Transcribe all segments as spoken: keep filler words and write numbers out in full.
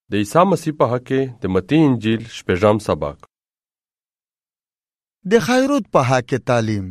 د عیسی مسیح په حق کې د متی انجیل شپږم سبق. د خیرود په حق تعلیم.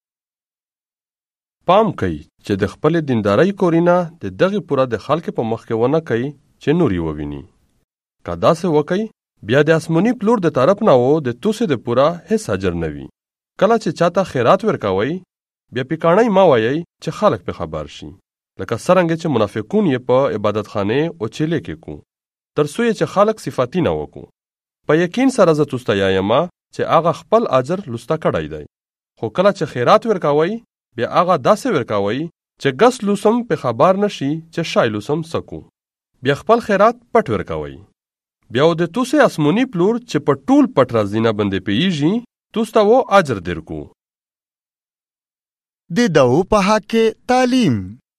پام کوي چې د خپل دیندارۍ کورینه د دغه پورا د خلک په مخ کې ونه کوي چې نوري وویني. که داسې وکړي بیا د آسماني پلور د طرف نه و د توسې د پورا هیڅ اجر نه وي. کله چې چاته خیرات ورکوي بیا پیکاڼۍ مه وایئ چې خلک په خبر شي، لکه څرنګه چې منافقون یې په عبادتخانې او چیلې کې کو تر څو یې چې خلک صفاتي نه وکړو. په یقین سره زه تاسو ته وایم چې هغه خپل اجر لسته کړی دی. خو کله چې خیرات ورکوي بیا هغه داسې ورکوي چې ګس لوسم په خبر نشي چې شای لوسم سکو. بیا خپل خیرات پټ ورکوي. بیا د توسې آسماني پلور چې په ټول پټ رازینه باندې پیږي تاسو ته و اجر درکو. د داو په حق تعلیم.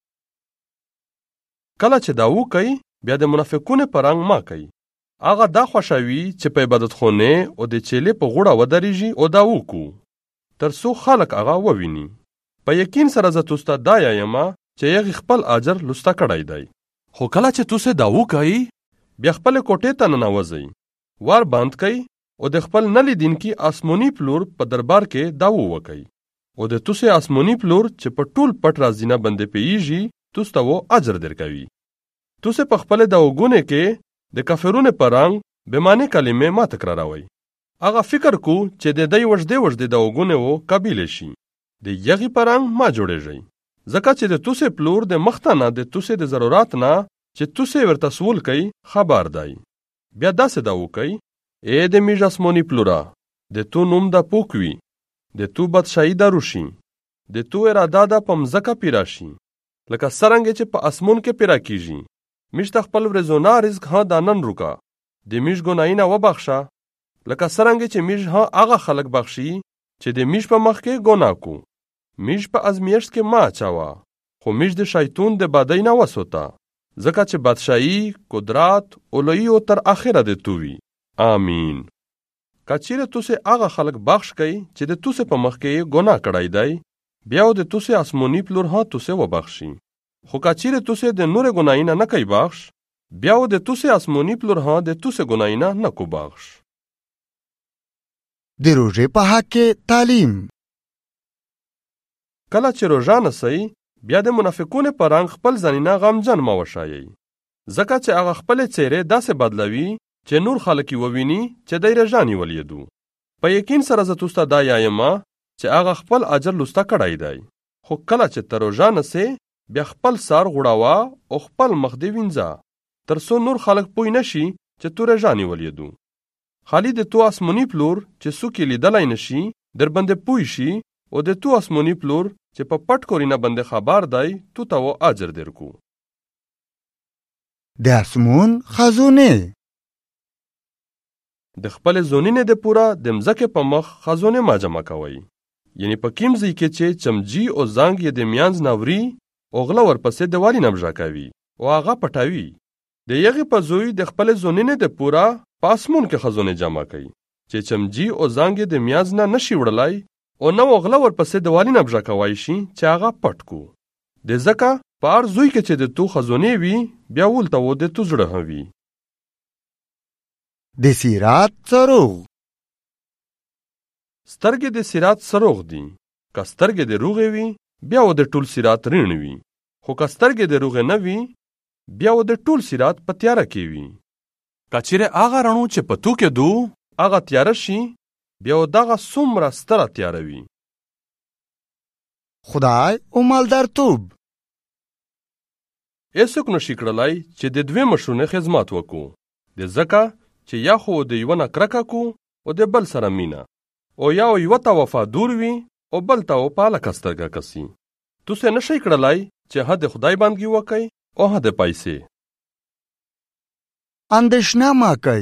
کله چې داو کوي بیا د منافقونو په رنګ ما کوي. هغه دا خوشوي چې په عبادتخانه او د چیلې په غوړه ودرېږي او دا وکړو تر څو خلک هغه وویني. په یقین سره زه تاسو ته دا وایم چې هغه خپل اجر لسته کړی دی. خو کله چې تاسو دا وکړئ بیا خپل کوټې ته ننوځئ، وار بند کړئ او د خپل نه لیدونکي آسماني پلور په دربار کې دا وکړئ او د تاسو آسماني پلور چې په ټول پټ رازینه باندې پیږي تاسو ته و اجر درکوي. تاسو په خپل د وګونه کې د کافرونو په رنګ به معنی کلمې ما تکراروي. هغه فکر کو چې د دې وجدې وجدې د وګونه وو قبیله شي. د یغي په رنګ ما جوړېږي. ځکه چې د تاسو پلور د مختنه د تاسو د ضرورت نه چې تاسو ورته سوال کوي خبر دی. بیا داسې دا وکي اې د میج آسماني پلورا د تو نوم د پوکوي د تو بادشاہي دروشي د تو اراده د پمزکه پیراشي لکه څرنګه چې په اسمون کې پیرا کیږي. میش خپل ورزونا رزق ها دانن روکا د میش ګناینه وبخښه لکه څرنګه چې میش ها هغه خلک بخشي چې د میش په مخ کې ګناه کو. میش په ازمیښت کې ما چاوا خو میش د شیطان د بدای نه وسوتا ځکه چې بادشاہي قدرت اولوی او تر اخره د تووي. آمین. کچیره تاسو هغه خلک بخش کړئ چې د تاسو په مخ کې ګناه کړی دی بیا د تاسو آسماني پلور ها تاسو وبخشي. خو کچیره تاسو د نور ګناینه نه کوي بخش بیا د تاسو آسماني پلور ها د تاسو ګناینه نه کو بخش. د روزې په حق تعلیم. کله چې روزه نسئ بیا د منافقونو په رنګ خپل ځانونه غمجن ما وشایي ځکه چې هغه خپل څیرې داسې بدلوي چې نور خلک وویني چې دی رژانی ولیدو. په یقین سره زه تاسو ته دا وایم چې هغه خپل اجر لسته کړی دی. خو کله چې ته روزه نسئ بیا خپل سر غوړاوه او خپل مخ دې وینځه تر څو نور خلک پوه نشي چې تو رژانی ولیدو. خالی د تو آسماني پلور چې څوک یې لیدلی نشي در باندې پوه شي او د تو آسماني پلور چې په پټ کورینه باندې خبر دی تو ته و اجر درکو. د اسمون خزونه. د خپل زونینه د پورا د مځکې په مخ خزونه ما جمع کوي. یعنی په کوم ځای کې چې چمجي او زنګ یې د میانځ ناوري او غله ورپسې د والی نمژه کوي او هغه پټوي. د یغې په زوی د خپل زونینه د پورا په اسمون کې خزونه جمع کوي چې چمجي او زنګ د میانځ نه نشي وړلای او نو غله ورپسې د والی نمژه کوي شي چې هغه پټ کو. د زکه په هر زوی کې چې د تو خزونه وي بیا ولته و د تو زړه هوي. د سیرات سروغ. سترګې د سیرات سروغ دي. که سترګې د روغې وي بیا و د ټول سیرات ریڼ وي. خو که سترګې د روغې نه وي بیا و د ټول سیرات په تیاره کې وي. که چیرې هغه رڼو چې په تو کې دو هغه تیاره شي بیا و دغه څومره ستره تیاره وي. خدای او مالدارتوب. هیڅوک نشي کړلی چې د دوی مشرونو خدمت وکړو د ځکه چې یا خو د یوه نه کرکه کو او د بل سره مینه او یا یوه ته وفادور وي او بل ته و په هلکه سترګه کسي. تاسو نشئ کړلی چې حد خدای بندګي وکئ او حد پیسې. اندېښنه مه کوئ.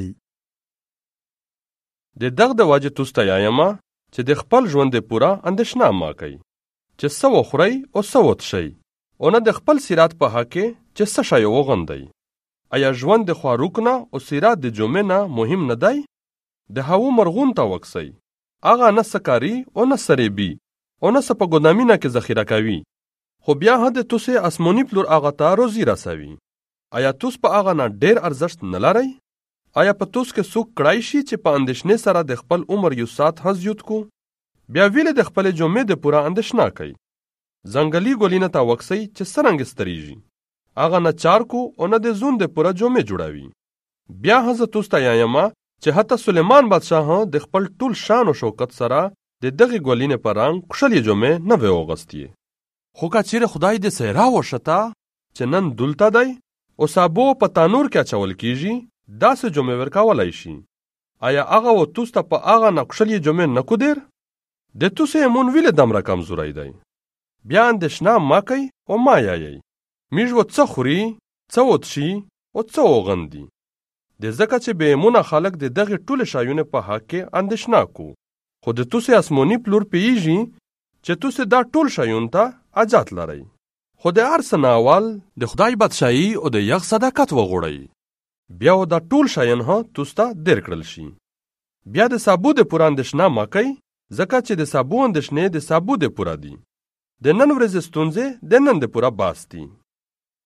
د دغه د وجې تاسو ته وایم چې د خپل ژوند د پوره اندېښنه مه کوئ چې څه وخورئ او څه وڅښئ او نه د خپل سیرات په حق کې چې څه شی وغندئ. آیا ژوند د خواروک نه او سیرات د جمعې نه مهم نه دی؟ د هغو مرغون ته وکسئ. هغه نه څه کاري او نه سریبي او نه څه په ګدامینه کې ذخیره کوي خو بیا هم د تاسو آسماني پلور هغه ته روزي رسوي. آیا توس په هغه نه ډیر ارزښت نه لرئ؟ آیا په توس کې څوک کړای شي چې په اندېښنې سره د خپل عمر یو ساعت هم زیات کو؟ بیا ویلې د خپلې جمعې د پوره اندېښنه کوي. ځنګلي ګلینه ته وکسئ چې څرنګه ستریږي. هغه نه چار کو او نه د زون د پوره جمعې جوړوي. بیا هم زه توس ته یایم چې حتی سلیمان بادشاه هم د خپل ټول شان او شوکت سره د دغې ګلینې په رنګ کښلې جمعې نه وی اغوستې. خو که چیرې خدای د سیرا وشته چې نن دلته دی او سابو په تانور کې اچول کیږي، داسې جمعې ورکولی شي. آیا هغه و توس ته په هغه نه کښلې جمعې نه کودیر؟ د توس ایمون ویلې دومره کمزوری دی. بیا اندېښنه مه کوئ او مه یایئ. میږ و څه خوري، څه وڅښي او څه وغندي. د ځکه چې بې ایمونه خلک د دغې ټولې شیانو په حق کې اندېښنه کو. خو د توسې آسماني پلور پوهېږي چې توسې دا ټول شیانو ته حاجت لرئ. خو د هر څه نه اول د خدای بادشاهي او د یغ صداقت وغواړئ. بیا و دا ټول شیان هم توس ته در کړل شي. بیا د سابو د پوره اندېښنه مه کوئ، ځکه چې د سابو اندېښنې د سابو د پوره دي. د نن ورځې ستونزې د نن د پوره باس دي.